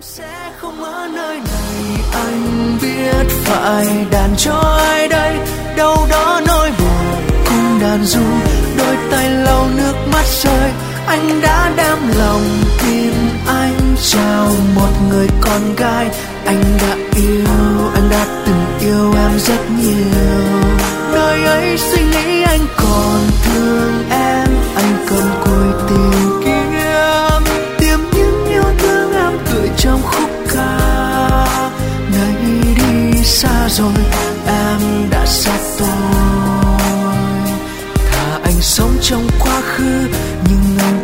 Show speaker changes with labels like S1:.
S1: sẽ không ở nơi này, anh biết phải đàn cho ai đây, đâu đó nỗi buồn cùng đàn ru, đôi tay lau nước mắt rơi, anh đã đem lòng tim anh chào một người con gái. Anh đã yêu, anh đã từng yêu em rất nhiều, nơi ấy suy nghĩ anh còn thương em, anh cần cùi tìm kiếm những yêu thương em gửi trong khúc ca. Ngày đi xa rồi em đã xa tôi, thà anh sống trong quá khứ nhưng anh